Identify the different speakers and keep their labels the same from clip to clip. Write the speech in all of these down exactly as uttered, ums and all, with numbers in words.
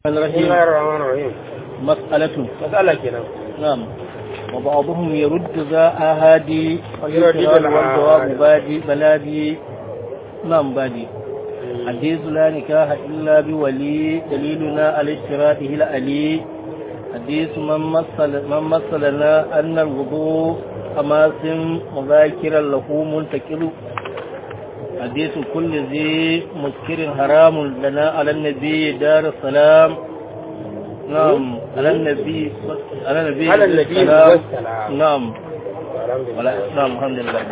Speaker 1: بسم الله الرحمن الرحيم.
Speaker 2: مسألة
Speaker 1: مسألة كده.
Speaker 2: نعم. وبعضهم يرد ذا أهادي
Speaker 1: ويرد
Speaker 2: والجواب بادي بلادي نعم بادي حديث لا نكاح إلا بولي دليلنا على اشتراطه الألي حديث من مثل من مثلنا أن الوضوء أماسم مذاكرا له منتكل حديث كل ذي مسكر حرام لنا على النبي دار السلام نعم على النبي على النبي
Speaker 1: على النبي والسلام.
Speaker 2: نعم ولا نعم الحمد لله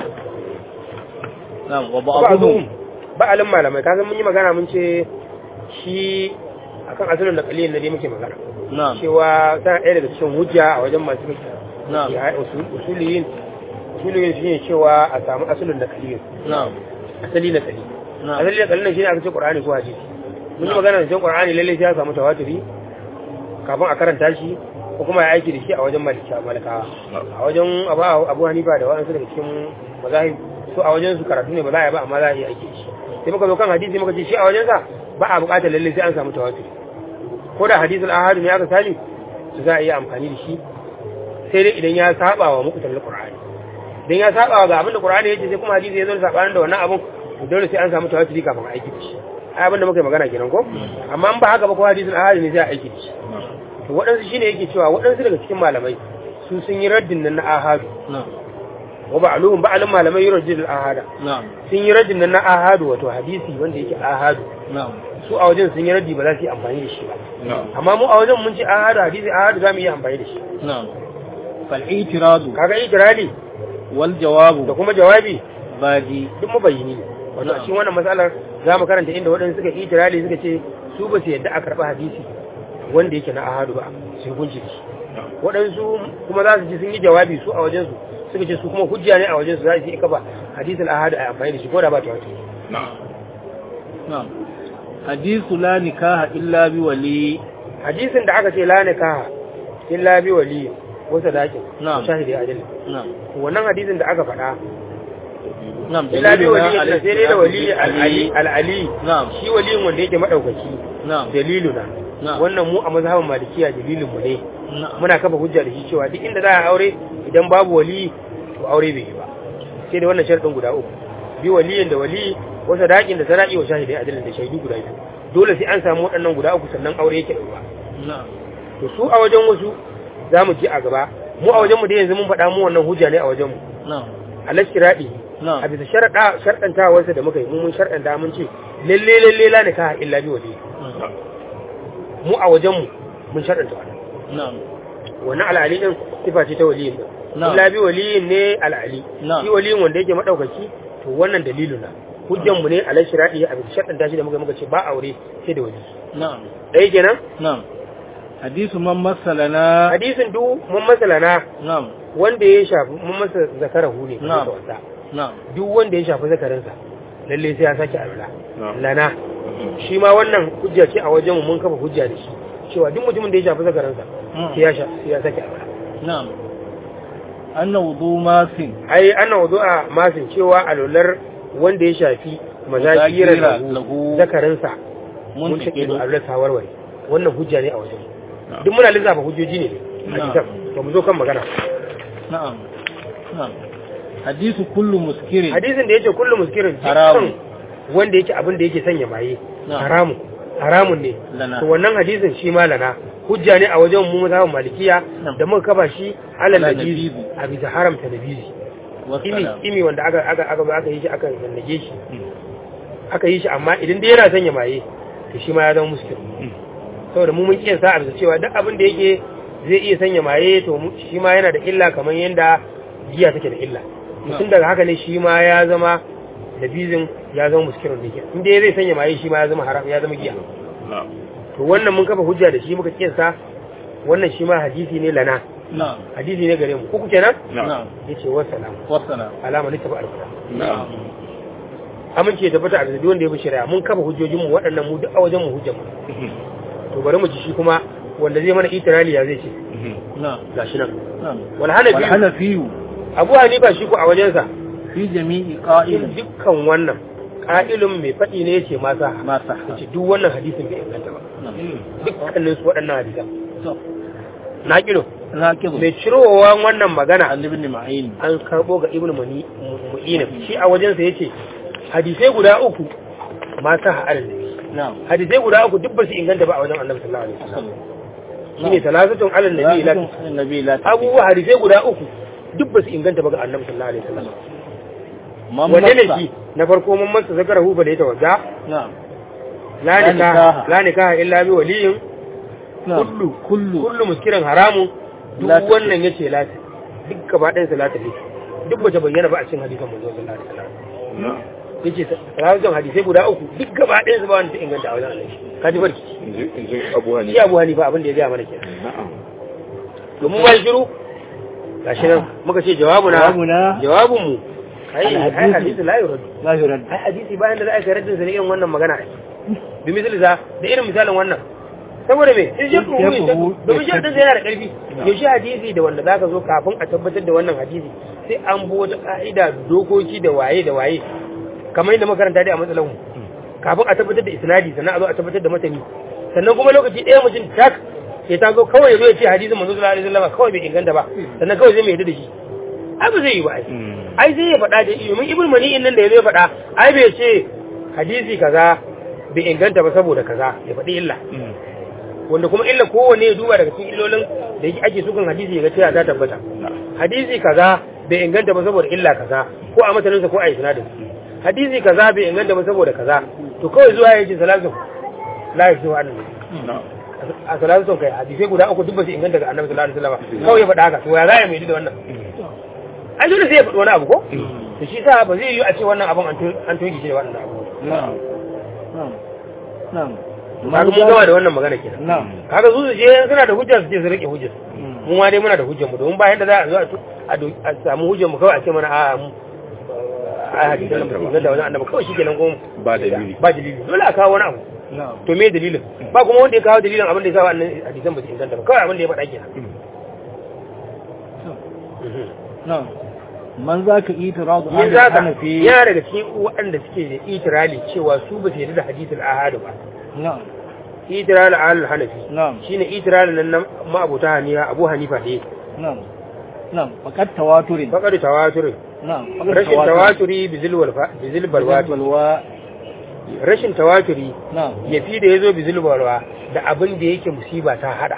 Speaker 2: نعم وبعضهم
Speaker 1: Ba'dhum ba'alin malamai kaga mun yi magana mun ce shi akan asalin da kaliyin da dai muke magana.
Speaker 2: نعم
Speaker 1: Cewa tana ɗaya daga cikin hujja a wajen masu fiqh.
Speaker 2: نعم
Speaker 1: Ya usuliyin usuliyin shine cewa a samu asalin da kaliyin.
Speaker 2: نعم
Speaker 1: Asali na kali.
Speaker 2: نعم
Speaker 1: Asali na kali shine aka ce Qur'ani ko hadisi. Mun yi magana da cewa Qur'ani lalle sai ya samu tawaturi kafin a karanta shi ko kuma ya aiki da shi a wajen malikawa a wajen abu hanifa da waɗansu daga cikin mazahib su a wajen su karatu ne ba za a yi ba amma za a yi aiki da shi sai muka zo kan hadisi muka ce shi a wajensa ba a buƙatar lalle sai an samu tawatur ko da hadisul ahadu ne aka sani su za a iya amfani da shi sai dai idan ya saba wa mukutan qur'ani idan ya saba ga abin da qur'ani yace sai kuma hadisi ya zo da sabanin da wannan abun dole sai an samu tawaturi kafin a aiki da shi ai abin da muka yi magana kenan ko amma in ba haka ba ko hadisul ahadu ne sai a aiki da shi to waɗansu shine yake cewa waɗansu daga cikin malamai su sun yi raddin nan na ahadu wa ba'aluhum ba'alun malamai yi raddin ahada sun yi raddin nan na ahadu wato hadisi wanda yake ahadu su a wajen sun yi raddi ba za su yi amfani da shi ba amma mu a wajen mun ce ahadu hadisi ahadu za mu yi amfani da shi
Speaker 2: fal itiradu
Speaker 1: kaga itirali
Speaker 2: wal jawabu
Speaker 1: da kuma jawabi
Speaker 2: baji
Speaker 1: duk mabayini ne wato a cikin wannan matsalar za mu karanta inda waɗansu suka itirali suka ce su ba su yadda a karɓi hadisi wanda yake na ahadu ba sai hukunci da shi waɗansu kuma za su ji sun yi jawabi su a wajensu suka ce su kuma hujja ne a wajensu za su yi kafa hadisul ahadu a amfani da shi ko da ba ta wato
Speaker 2: na'am hadisu la nikaha illa bi wali
Speaker 1: hadisin da aka ce la nikaha illa bi wali wa sadaqin
Speaker 2: Na'am.
Speaker 1: shahidi adil
Speaker 2: na'am
Speaker 1: wannan hadisin da aka faɗa
Speaker 2: na'am
Speaker 1: illa bi wali
Speaker 2: daliluna
Speaker 1: sai dai da wali al-ali al-ali
Speaker 2: na'am
Speaker 1: shi waliyin wanda yake madaukaki
Speaker 2: na'am
Speaker 1: daliluna
Speaker 2: na'am
Speaker 1: wannan mu a mazhabin malikiya dalilin mu ne
Speaker 2: na'am
Speaker 1: muna kafa hujja da shi cewa duk inda za a aure idan babu wali to aure bai yi ba sai da wannan sharadin guda uku bi waliyin da wali wa sadaqin da sadaqi wa shahidai adalin da shaidu guda biyu dole sai an samu waɗannan guda uku sannan aure yake dauka
Speaker 2: na'am
Speaker 1: to su a wajen wasu za mu ji a gaba mu a wajen mu da yanzu mun faɗa mu wannan hujja ne a wajen mu
Speaker 2: na'am
Speaker 1: alashiradi
Speaker 2: na'am
Speaker 1: a bisa sharada sharɗantawarsa da muka yi mu mun sharɗanta mun ce lalle lalle la nikaha illa bi wali mu a wajen mu mun sharɗanta wannan
Speaker 2: na'am
Speaker 1: wannan al'ali din sifa ce ta waliyin din
Speaker 2: Na'am.
Speaker 1: illa bi waliyin ne al'ali
Speaker 2: Na'am.
Speaker 1: shi waliyin wanda yake madaukaki to wannan dalilun na hujjan mu ne alai shiradi a bisa sharɗanta shi da muka muka ce ba aure sai da wali
Speaker 2: na'am
Speaker 1: dai kenan
Speaker 2: na'am hadisu man masalana
Speaker 1: hadisin du mun masalana
Speaker 2: na'am
Speaker 1: wanda ya shafi mun masa zakarahu ne
Speaker 2: Na'am.
Speaker 1: da wasa
Speaker 2: na'am
Speaker 1: duk wanda ya shafi zakarinsa lalle sai ya sake alwala
Speaker 2: Na'am.
Speaker 1: lana shi ma wannan hujja ce a wajen mu mun kafa hujja da shi cewa duk mutumin da ya shafi zakarinsa
Speaker 2: Mm.
Speaker 1: sai ya sha sai ya sake alwala
Speaker 2: na'am anna wudu masin
Speaker 1: ai ana wudu'a masin cewa alwalar wanda ya shafi mazakira
Speaker 2: Mazakira
Speaker 1: lahu
Speaker 2: lahu
Speaker 1: zakarinsa mun
Speaker 2: mun
Speaker 1: take
Speaker 2: take
Speaker 1: da alwalar sawarware wannan hujja ne a wajen mu
Speaker 2: Na'am.
Speaker 1: duk muna lissafa hujjoji ne a
Speaker 2: Na'am.
Speaker 1: kitab to mu zo kan magana
Speaker 2: na'am na'am hadisu kullu muskirin
Speaker 1: hadisin da yake kullu muskirin
Speaker 2: Haramun.
Speaker 1: dukkan wanda yake abin da yake sanya maye
Speaker 2: Na'am.
Speaker 1: haramun haramun ne
Speaker 2: Lana.
Speaker 1: to wannan hadisin shi ma lana hujja ne a wajen mu mazhabin malikiya
Speaker 2: Na'am.
Speaker 1: da muka kafa shi alal
Speaker 2: Ala
Speaker 1: nabizi
Speaker 2: nabizi.
Speaker 1: a bisa haramta nabizi imi
Speaker 2: wassalam
Speaker 1: imi wanda aka aka aka aka yi shi aka nannage shi aka yi shi amma idan dai yana sanya maye to shi ma ya zama muskil saboda mu mun kiyasa a bisa cewa duk abin da yake zai iya sanya maye to mu- shi ma yana da illa kamar yanda giya take da illa tun daga haka ne shi ma ya zama nabizin ya zama muskilun da yake in dai zai sanya maye shi ma ya zama haram ya zama giya to wannan mun kafa hujja da shi muka kiyasa wannan shi ma hadisi ne lana
Speaker 2: na'am
Speaker 1: hadisi ne gare mu kuku kenan
Speaker 2: na'am
Speaker 1: yace wassalam
Speaker 2: wassalam
Speaker 1: alama ne tabi alquran
Speaker 2: na'am
Speaker 1: amince ya tabbata a da wanda ya bi shari'a mun kafa hujjojin mu waɗannan mu duk a wajen mu hujjan mu to bari mu ji shi kuma wanda zai mana itirali ya zai ce
Speaker 2: na'am
Speaker 1: gashi nan
Speaker 2: na'am
Speaker 1: wal hanafi
Speaker 2: والحنفي
Speaker 1: abu hanifa shi ko a wajensa
Speaker 2: في جميع
Speaker 1: in
Speaker 2: قائل
Speaker 1: dukkan wannan ƙa'ilun mai faɗi ne yace masa
Speaker 2: masa
Speaker 1: yace duk wannan hadisin bai inganta ba dukkanin su waɗannan hadisan
Speaker 2: to
Speaker 1: na kilo
Speaker 2: na kibu
Speaker 1: mai cirowa wannan magana
Speaker 2: ibn ma'in
Speaker 1: an karbo ga ibnu mani mu'ina shi a wajen sa yace hadisai guda uku masa ha'al
Speaker 2: na'am
Speaker 1: hadisai guda uku duk ba su inganta ba a wajen annabi sallallahu alaihi wasallam shine talatun alal nabi la
Speaker 2: nabi la
Speaker 1: abubuwa hadisai guda uku duk ba su inganta ba ga annabi sallallahu alaihi wasallam wanne ne shi na farko mun masa zakarahu bale ta wajja
Speaker 2: na'am
Speaker 1: la nikaha la nikaha illa bi waliyin kullu
Speaker 2: kullu
Speaker 1: kullu muskirin haramun duk wannan yace lati duk gaba ɗayan salata ne duk bata bayyana ba a cikin hadisin manzo sallallahu alaihi wasallam yace salatan hadisai guda uku duk gaba ɗayan su ba wanda ta inganta a wajen Allah ka ji barki
Speaker 3: inji Abu Hanifa
Speaker 1: shi Abu Hanifa abin da ya ga mana kenan domin wai shiru gashi nan muka ce jawabuna
Speaker 2: Jawabuna.
Speaker 1: jawabun mu ai ai
Speaker 2: Al-hadisi.
Speaker 1: hadisi la yurad
Speaker 2: la yurad
Speaker 1: ai hadisi bayan da za a kai raddin sa ne irin wannan magana bi misali za da irin misalin wannan saboda me in shi kuma shi domin shi din yana da karfi yaushe hadisi da wanda zaka zo kafin a tabbatar da wannan hadisi sai an bi wata ka'ida dokoki da waye da waye kamar yadda makaranta dai a matsalan mu kafin a tabbatar da isnadi sannan a zo a tabbatar da matani sannan kuma lokaci ɗaya mutum tak sai ta zo kawai zo ya ce hadisin manzo sallallahu alaihi wasallam kawai bai inganta ba sannan kawai zai mai yadda da shi ai ba zai yi ba ai ai zai ya faɗa da iyo mun ibnu mani'in nan da ya zo ya faɗa ai bai ce hadisi kaza bai inganta ba saboda kaza ya faɗi illa wanda kuma illa kowanne ya duba daga cikin illolin da yake ake sukan hadisi ya ga cewa ta tabbata hadisi kaza bai inganta ba saboda illa kaza ko a mataninsa ko a isnadin hadisi kaza bai inganta ba saboda kaza to kawai zuwa ya ce salatu la ya ce wa annabi a salatu kai hadisai guda uku duk ba su inganta ga annabi sallallahu alaihi wasallam kawai ya faɗa haka to ya za ya mai da wannan ai dole sai ya faɗi wani abu ko to shi sa ba zai yi a ce wannan abun an toki shi da wannan abu
Speaker 2: na'am na'am na'am
Speaker 1: kaga mun gama da wannan magana kenan
Speaker 2: na'am
Speaker 1: kaga su je suna da hujja su ce su rike hujjar mu ma dai muna da hujjar mu domin bayan da za a zo a samu hujjar mu kawai a ce mana a mu a hadisan nan da wannan annabi kawai shikenan ko
Speaker 3: ba dalili
Speaker 1: ba dalili dole a kawo wani abu
Speaker 2: na'am
Speaker 1: to me dalilin ba kuma wanda ya kawo dalilin abin da ya sa wannan hadisan ba su inganta ba kawai abin da ya faɗa kenan
Speaker 2: na'am man za ka itiradu
Speaker 1: yin
Speaker 2: ala
Speaker 1: zaka
Speaker 2: hanafi
Speaker 1: yana daga cikin waɗanda suke da itirali cewa su ba su yarda da hadisul ahad ba
Speaker 2: na'am
Speaker 1: itiral al hanafi
Speaker 2: na'am
Speaker 1: shine itiral nan na ma'abuta hanifa abu hanifa ne
Speaker 2: na'am na'am faqat tawaturin
Speaker 1: faqad tawatur
Speaker 2: na'am
Speaker 1: rashin tawaturi bizil wal bizil balwati
Speaker 2: balwa
Speaker 1: rashin tawaturi
Speaker 2: na'am
Speaker 1: yafi da yazo bizil balwa da abin da yake musiba ta hada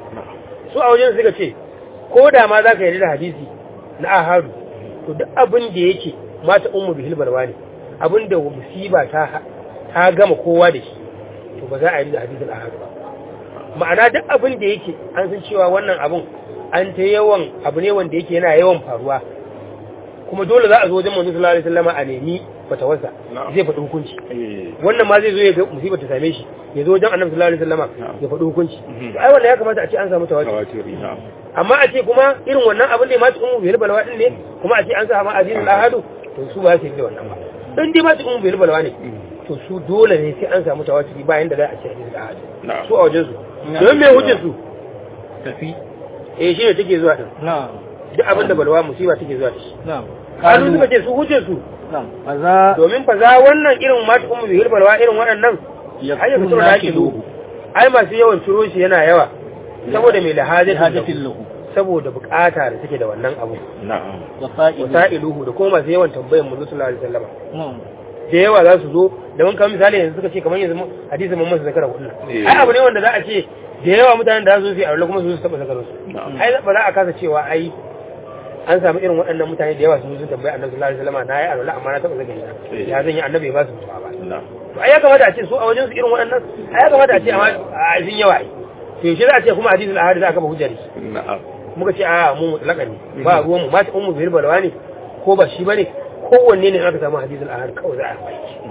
Speaker 1: su a wajen suka ce ko da ma zaka yarda da hadisi na ahadu to duk abin da yake mata ummu bihil balwa ne abin da musiba ta ta gama kowa da shi to ba za a yi da hadisul ahad ba ma'ana duk abin da yake an san cewa wannan abin an ta yawan abu ne wanda yake yana yawan faruwa kuma dole za a zo wajen manzo sallallahu alaihi wasallam a nemi fatawarsa zai faɗi hukunci wannan ma zai zo ya ga musibar ta same shi ya zo wajen annabi sallallahu alaihi wasallam ya faɗi hukunci to ai wannan ya kamata a ce an samu tawakkali amma a ce kuma irin wannan abin da ya mace ummu bil balwa din ne kuma a ce an samu hadisul ahadu to su ba su yi da wannan ba dan dai mace ummu bil balwa ne to su dole ne sai an samu tawakkali bayan da za a ce hadisul ahadu su a wajen su don me hujjar su
Speaker 2: tafi
Speaker 1: eh shi ne take zuwa din
Speaker 2: na'am
Speaker 1: duk abin da balwa musiba take zuwa da shi
Speaker 2: na'am
Speaker 1: kalu suka ce su hujjar su
Speaker 2: na'am maza
Speaker 1: domin fa za wannan irin mata ummu bihir balwa irin waɗannan ai ya fito da kilu ai masu yawan ciro shi yana yawa saboda mai lahajatin
Speaker 2: hajatin lahu
Speaker 1: saboda bukata da take da wannan abu
Speaker 3: na'am
Speaker 2: wasa'ilu
Speaker 1: wasailuhu da kuma masu yawan tambayar manzo sallallahu alaihi wasallam
Speaker 2: na'am
Speaker 1: da yawa za su zo da mun kan misali yanzu suka ce kamar yanzu hadisin mun masa zakara hudu ai abu ne wanda za a ce da yawa mutanen da za su yi aure kuma su su taba zakarar su ai ba za a kasa cewa ai an samu irin waɗannan mutane da yawa sun sun tambaya annabi sallallahu alaihi wasallam na yi alwala amma na taba zakari ya zan yi annabi ba su mutuwa ba to ai ya kamata a ce su a wajen su irin waɗannan ai ya kamata a ce amma a sun yawa ai to yaushe za a ce kuma hadisul ahad za a kafa hujjar shi
Speaker 3: na'am
Speaker 1: muka ce a mu mutlaka ne ba ruwan mu mata ummu bil balwa ne ko ba shi bane kowanne ne aka samu hadisul ahad kawai za a yi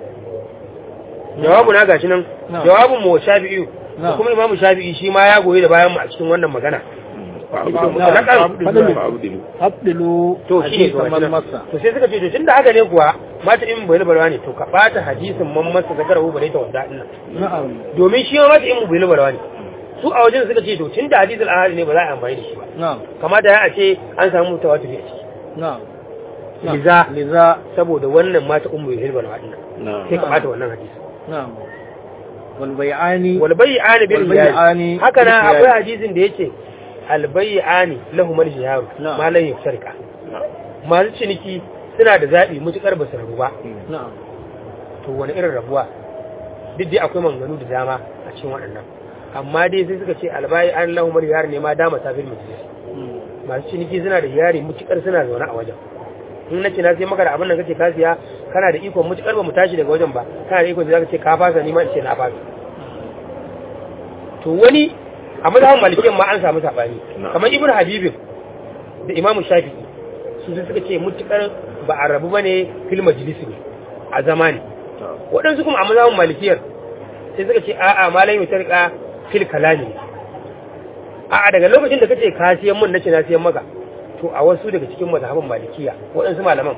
Speaker 1: jawabu na gashi nan jawabun mu shafi'i da kuma imamu shafi'i shi ma ya goyi da bayan mu a cikin wannan magana
Speaker 2: abdulu
Speaker 1: to shi ne to sai suka ce to tunda haka ne kuwa mata in bai balwa ne to ka bata hadisin man masa zakara hu bare ta wanda din
Speaker 2: na'am
Speaker 1: domin shi ma mata in bai balwa ne su a wajen suka ce to tunda hadisul ahad ne ba za a amfani da shi ba
Speaker 2: na'am
Speaker 1: kamata ya a ce an samu tawatur a ciki
Speaker 2: na'am
Speaker 1: liza
Speaker 2: liza
Speaker 1: saboda wannan mata ummu hilbal wadina
Speaker 3: na'am
Speaker 1: sai ka bata wannan hadisi
Speaker 2: na'am wal bai'ani
Speaker 1: wal bai'ani bil
Speaker 2: Wal bai'ani
Speaker 1: hiyari haka na
Speaker 2: bil hiyari.
Speaker 1: akwai hadisin da yake al bai'ani lahum al hiyaru
Speaker 2: Na'am.
Speaker 1: ma lan yusharika
Speaker 3: na'am
Speaker 1: masu ciniki suna da zabi mutukar ba su rabu ba
Speaker 2: na'am
Speaker 1: to wani irin rabuwa duk dai akwai manganu da dama a cikin waɗannan amma dai sai suka ce al bai'ani lahum al hiyaru ne ma dama ta fil majlis masu ciniki suna da hiyari mutukar suna zaune a wajen in nace na sai maka da abin da kake ka siya kana da ikon mutukar ba mu tashi daga wajen ba kana da ikon da zaka ce ka fasa ni ma in ce na fasa to wani a mazhabin malikiyan ma an samu sabani kamar ibnu habibin da imamu shafi'i su sai suka ce mutukar ba a rabu bane fil majlis ne a zamani waɗansu kuma a mazhabin malikiyar sai suka ce a'a malai mutarqa fil kalami a'a daga lokacin da kace ka siyan mun nace na siyan maka to a wasu daga cikin mazhabin malikiya waɗansu malaman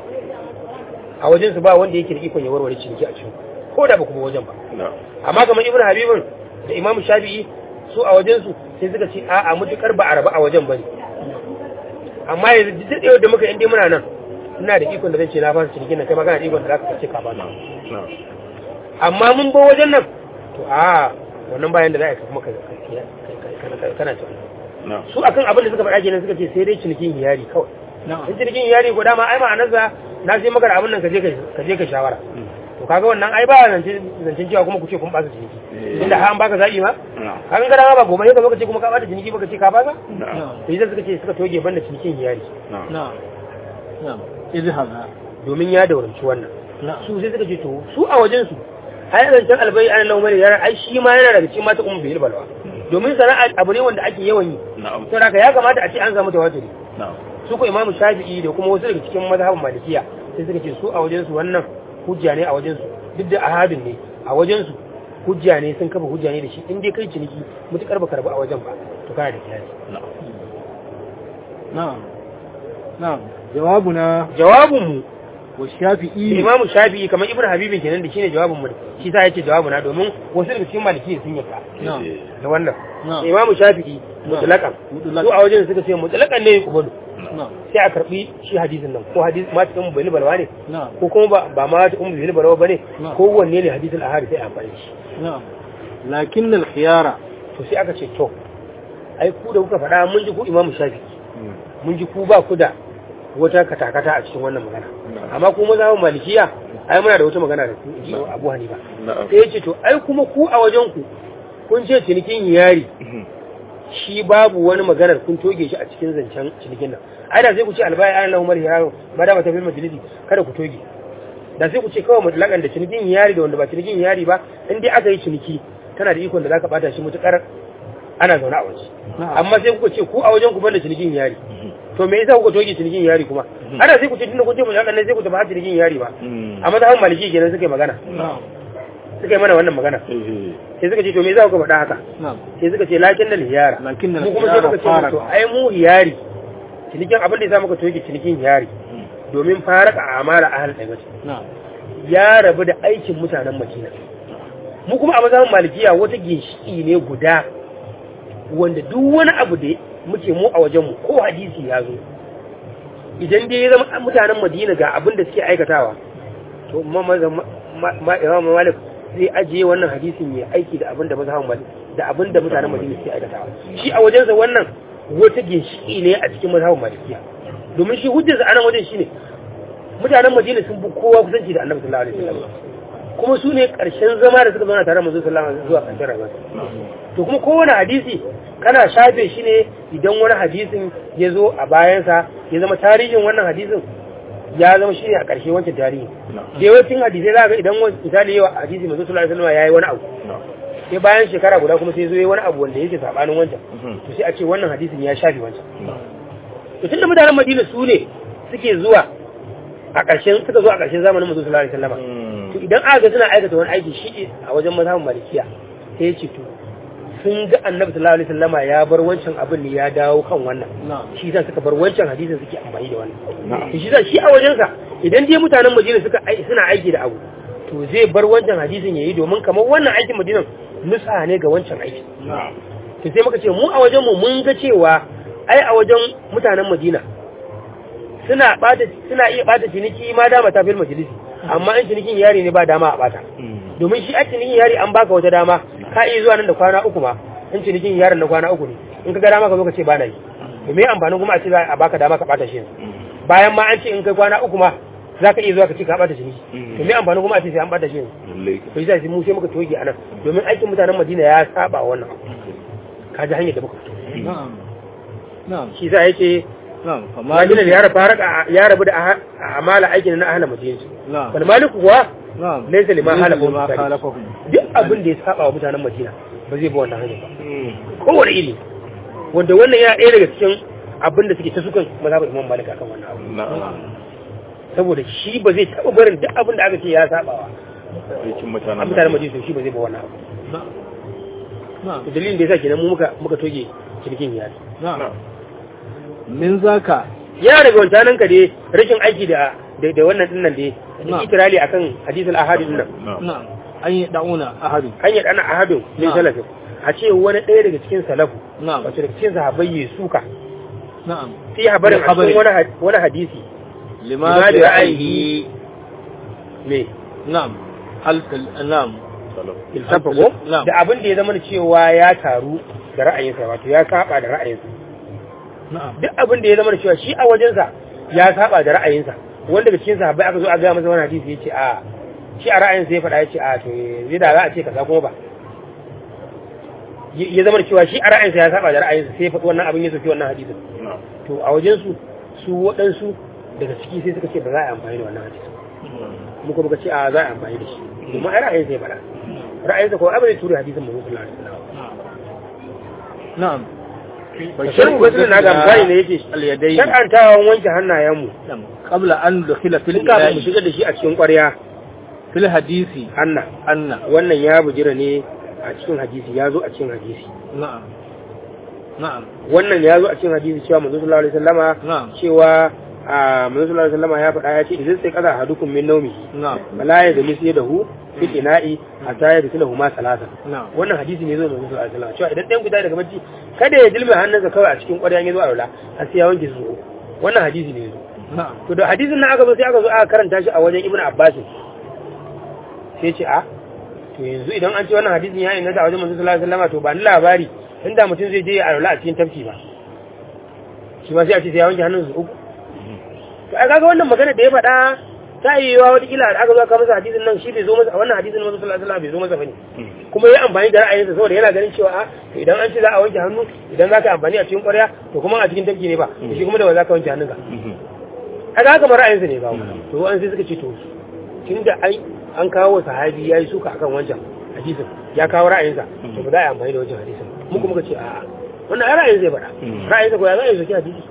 Speaker 1: a wajen su ba wanda yake da ikon ya warware ciniki a cikin ko da ba ku ba wajen ba
Speaker 3: na'am
Speaker 1: amma kamar ibnu habibin da imam shafi'i su a wajen su sai suka ce a'a mutukar ba a raba a wajen bane amma yanzu duk da da muka inda muna nan ina da ikon da zan ce na fasa cinikin nan kai ma kana da ikon da zaka ce ka ba
Speaker 3: na'am
Speaker 1: amma mun ba wajen nan to a wannan bayan da za a yi kuma ka kana ci
Speaker 3: na'am
Speaker 1: su akan abin da suka faɗa kenan suka ce sai dai cinikin hiyari kawai
Speaker 2: na'am
Speaker 1: in cinikin hiyari ko dama ai ma'anarsa na sai maka da abin nan ka je ka je ka shawara to kaga wannan ai ba zancen zancen cewa kuma ku ce kun ba su ciniki inda har an baka zaɓi ma
Speaker 3: na'am
Speaker 1: kan ga dama ba gobe sai ka zo ka ce kuma ka bata ciniki baka ce ka baka
Speaker 3: na'am
Speaker 1: to idan suka ce suka toge banda cinikin hiyari
Speaker 3: na'am
Speaker 2: na'am na'am izhaza
Speaker 1: domin ya dauranci wannan
Speaker 2: na'am
Speaker 1: su sai suka ce to su a wajen su ai zancen albai an lau mari yara ai shi ma yana daga cikin mata ummu bil balwa domin sana'a abu ne wanda ake yawan yi
Speaker 3: na'am
Speaker 1: to haka ya kamata a ce an samu tawaturi
Speaker 3: na'am
Speaker 1: su ko imamu shafi'i da kuma wasu daga cikin mazhabin malikiya sai suka ce su a wajen su wannan hujja ne a wajen su duk da ahadin ne a wajen su hujja ne sun kafa hujja ne da shi in dai kai ciniki mutukar ba karba a wajen ba to kana da kiyasi
Speaker 3: na'am
Speaker 2: na'am na'am jawabuna
Speaker 1: jawabin mu
Speaker 2: wa shafi'i
Speaker 1: imamu shafi'i kamar ibnu habibin kenan da shine jawabin mu shi sa yace jawabuna domin wasu daga cikin malikiya sun yarda
Speaker 2: na'am
Speaker 1: da wannan
Speaker 2: na'am
Speaker 1: imamu shafi'i mutlaqan
Speaker 2: Mutlaqan.
Speaker 1: su a wajen suka ce mutlaqan ne kubalu
Speaker 2: na'am
Speaker 1: sai a karbi shi hadisin nan ko hadisi ma cikin bai balwa ne
Speaker 2: na'am
Speaker 1: ko kuma ba ba ma cikin bai balwa bane
Speaker 2: Na'am.
Speaker 1: ko wanne ne hadisin ahadi sai a amfani shi
Speaker 2: na'am lakin al khiyara
Speaker 1: to sai aka ce to ai ku da kuka faɗa mun ji ku imamu shafi'i mun ji ku ba ku da wata katakata a cikin wannan magana amma ku maza malikiya ai muna da wata magana da ku ji Abu Hanifa
Speaker 3: na'am
Speaker 1: sai ya ce to ai kuma ku a wajen ku kun ce cinikin yari shi babu wani maganar kun toge shi a cikin zancen cinikin nan ai da sai ku ce albaya an lahu mali yaro ba da mata fil majalisi kada ku toge da sai ku ce kawai mutlakan da cinikin yari da wanda ba cinikin yari ba in dai aka yi ciniki tana da ikon da zaka bata shi mutukar ana zaune a waje amma sai kuka ce ku a wajen ku banda cinikin yari to me yasa kuka toge cinikin yari kuma ana sai ku ce tunda kun ce mutlakan ne sai ku tafi cinikin yari ba amma da han maliki kenan suka yi magana
Speaker 2: na'am
Speaker 1: suka yi mana wannan magana sai suka ce to me yasa kuka faɗa haka
Speaker 2: na'am
Speaker 1: sai suka ce lakin da hiyara
Speaker 2: lakin al
Speaker 1: mu kuma sai
Speaker 2: khiyara
Speaker 1: muka ce
Speaker 2: fara
Speaker 1: to ai mu hiyari cinikin abin da ya sa muka toke cinikin hiyari domin faraka a amara ahal ɗaya
Speaker 2: na'am
Speaker 1: ya rabu da aikin mutanen Madina mu kuma a mazhabin malikiya wata ginshiki ne guda wanda duk wani abu da muke mu a wajen mu ko hadisi ya zo idan dai ya zama mutanen Madina ga abin da suke aikatawa to ma ma Imam Malik zai ajiye wannan hadisin ya aiki da abin da mazhabin Malik da abin da mutanen Madina suke aikatawa shi a wajensa wannan wata ginshiki ne a cikin mazhabin malikiya domin shi hujjarsa a nan wajen shine mutanen Madina sun fi kowa kusanci da Annabi sallallahu alaihi wasallam kuma su ne ƙarshen zama da suka zauna tare da manzo sallallahu alaihi wasallam zuwa ƙarshen rayuwarsa to kuma kowane hadisi kana shafe shi ne idan wani hadisin ya zo a bayansa ya zama tarihin wannan hadisin ya zama shi ne a ƙarshe wancan tarihi da yawancin hadisai za ga idan wani misali yawa hadisi manzo sallallahu alaihi wasallam ya yi wani abu sai bayan shekara guda kuma sai zo yi wani abu wanda yake sabanin wancan to sai a ce wannan hadisin ya shafe wancan to tunda mutanen Madina su ne suke zuwa a ƙarshen suka zo a ƙarshen zamanin manzo sallallahu alaihi wasallam to idan aka ga suna aikata wani aiki shi a wajen mazhabin malikiya sai ya ce to sun ga annabi sallallahu alaihi wasallama ya bar wancan abin ne ya dawo kan wannan shi yasa suka bar wancan hadisin suke amfani da wannan to shi yasa shi a wajensa idan dai mutanen Madina suka suna aiki da abu to zai bar wancan hadisin yayi domin kamar wannan aikin Madinan nusa ne ga wancan aiki to sai muka ce mu a wajen mu mun ga cewa ai a wajen mutanen Madina suna bata suna iya bata ciniki ma dama ta fil majalisi amma in cinikin yari ne ba dama a bata domin shi a cinikin yari an baka wata dama ka iya zuwa nan da kwana uku ma in cinikin yarin na kwana uku ne in ka ga dama ka zo ka ce ba na yi to me amfanin kuma a ce za a baka dama ka bata shi bayan ma an ce in kai kwana uku ma za ka iya zuwa ka ce ka bata shi to me amfanin kuma a ce sai an bata shi to sai mu sai muka toge anan domin aikin mutanen Madina ya saba wannan ka ji hanyar da muka fito
Speaker 2: na'am na'am
Speaker 1: shi sa yake
Speaker 2: na'am
Speaker 1: Madina ya rabu ya rabu da amala aikin na ahla Madina
Speaker 2: na'am
Speaker 1: bal maliku kuwa
Speaker 2: na'am
Speaker 1: laysa liman halafu
Speaker 2: halafu
Speaker 1: duk abin da ya saba wa mutanen Madina ba zai bi wannan hanyar ba kowane iri wanda wannan ya ɗaya daga cikin abin da suke ta sukan mazhabar Imam Malik akan wannan abu saboda shi ba zai taɓa barin duk abin da aka ce ya saba wa
Speaker 3: aikin mutanen
Speaker 1: mutanen Madina shi ba zai ba wannan abu
Speaker 2: na'am
Speaker 1: to dalilin da yasa kenan mu muka muka toge cikin yari
Speaker 2: na'am min zaka
Speaker 1: yana daga wancanan ka dai rashin aiki da da wannan dinnan dai da itirali akan hadisul ahadi dinnan
Speaker 2: na'am an yi da'una ahadu
Speaker 1: an yi dana ahadu min salafin a ce wani ɗaya daga cikin salafu
Speaker 2: na'am
Speaker 1: wato daga cikin sahabbai ya suka
Speaker 2: na'am
Speaker 1: sai habarin a cikin wani wani hadisi
Speaker 2: lima
Speaker 1: da
Speaker 2: da
Speaker 1: ra'ayi me
Speaker 2: na'am hal na'am
Speaker 1: iltafa ko
Speaker 2: Na'am.
Speaker 1: da abin da ya zama cewa ya taru da ra'ayinsa wato ya saba da ra'ayinsa
Speaker 2: na'am
Speaker 1: duk abin da ya zama cewa shi a wajensa ya saba da ra'ayinsa wanda daga cikin sahabbai aka zo a ga masa wani hadisi yace a shi a ra'ayinsa ya faɗa yace a to zai da za a ce kaza kuma ba ya zama cewa shi a ra'ayinsa ya saba da ra'ayinsa sai ya faɗi wannan abin ya soki wannan hadisin to a wajensu su waɗansu daga ciki sai suka ce ba za a yi amfani da wannan hadisin muka muka ce a za a yi amfani da shi domin ai ra'ayinsa ya faɗa ra'ayinsa ko abin da turi hadisin mu sallallahu alaihi wasallam
Speaker 2: na'am
Speaker 1: bashirin wasu na ga misali ne yake
Speaker 2: al-yadayn
Speaker 1: shar'antawan wanke hannayenmu
Speaker 2: qabla an dukhila fil
Speaker 1: duka mu
Speaker 2: ilahi
Speaker 1: shigar da shi a cikin ƙwarya
Speaker 2: fil hadisi
Speaker 1: hanna
Speaker 2: anna
Speaker 1: wannan ya bujira ne a cikin hadisi ya zo a cikin hadisi
Speaker 2: na'am na'am
Speaker 1: wannan ya zo a cikin hadisi cewa manzo sallallahu alaihi wasallama
Speaker 2: na'am
Speaker 1: cewa a manzo sallallahu alaihi wasallama ya faɗa ya ce idan sai kaza hadukum min nawmi
Speaker 2: na'am
Speaker 1: bala ya da misi da hu fil ina'i hatta ya dukula huma salasa
Speaker 2: na'am
Speaker 1: wannan hadisi ne zo manzo sallallahu alaihi wasallama cewa idan ɗayan guda daga bacci kada ya dilme hannunsa kawai a cikin ƙwarya ya zo a rola har sai ya wanke su wannan hadisi ne zo
Speaker 2: na'am
Speaker 1: to da hadisin nan aka zo sai aka zo aka karanta shi a wajen ibnu abbas sai ce a to yanzu idan an ce wannan hadisin ya inganta a wajen manzo sallallahu alaihi wasallama to ba ni labari inda mutum zai je a rola a cikin tafki ba shi ma sai a ce sai ya wanke hannunsa uku to ai kaga wannan magana da ya faɗa ta yi yiwa wata kila da aka zo aka masa hadisin nan shi bai zo masa wannan hadisin manzo sallallahu alaihi wasallam bai zo masa bane kuma yayi amfani da ra'ayinsa saboda yana ganin cewa a to idan an ce za a wanke hannu idan za ka amfani a cikin ƙwarya to kuma a cikin tafki ne ba to shi kuma da ba za ka wanke hannunka a ga kamar ra'ayinsa ne kawo to an sai suka ce to tunda an an kawo sahabi yayi suka akan wancan hadisin ya kawo ra'ayinsa to ba za a yi amfani da wancan hadisin muku muka ce a'a wannan ra'ayin zai faɗa ra'ayinsa ko ya za a yi soki hadisi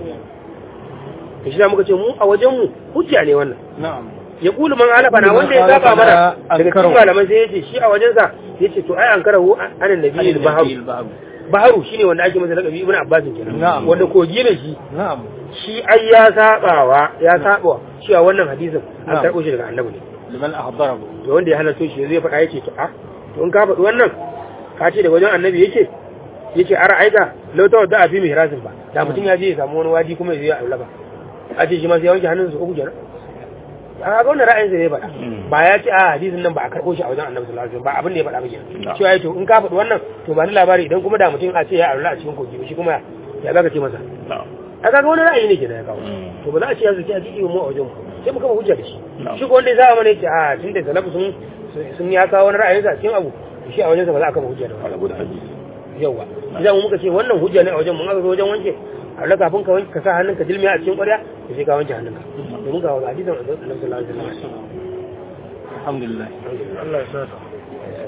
Speaker 1: to shi da muka ce mu a wajen mu hujja ne wannan
Speaker 2: na'am
Speaker 1: ya kulu man halafa na wanda ya saba mana daga cikin malaman sai yace shi a wajensa yace to ai an karahu anan nabi al-baharu baharu shine wanda ake masa lakabi ibnu abbas kenan
Speaker 2: Na'am.
Speaker 1: wanda kogi ne shi
Speaker 2: na'am
Speaker 1: shi ai ya sabawa ya saba cewa wannan hadisin an
Speaker 2: Na'am.
Speaker 1: karbo shi daga annabi ne
Speaker 2: liman ahdarahu
Speaker 1: to wanda ya halarto shi zai faɗa yace to a to in ka faɗi wannan ka ce daga wajen annabi yake yace ara aika lauta da afi mihrasin ba da mutum ya je ya samu wani wadi kuma ya je ya aula ba a ce shi ma sai ya wanke hannunsa uku kenan a ga wannan ra'ayin sa ne faɗa ba ya ce a hadisin nan ba a karɓo shi a wajen annabi sallallahu alaihi wasallam ba abin da ya faɗa ba kenan cewa to in ka faɗi wannan to ba ni labari idan kuma da mutum a ce ya aula a cikin kogi shi kuma ya zaka ce masa a ga wani ra'ayi ne kenan ya kawo to ba za a ce ya zuci a cikin mu a wajen mu sai mu kama hujja da shi shi ko wanda ya zama mana yace a tun da salafu sun sun ya kawo wani ra'ayin sa cikin abu shi a wajen sa ba za a kama hujja da wani yawa idan mu muka ce wannan hujja ne a wajen mun aka zo wajen wanke Allah kafin ka wanke ka sa hannunka dilmiya a cikin ƙwarya to sai ka wanke hannunka domin ga hadisin Annabi sallallahu alaihi wasallam
Speaker 2: alhamdulillah
Speaker 1: Allah ya sa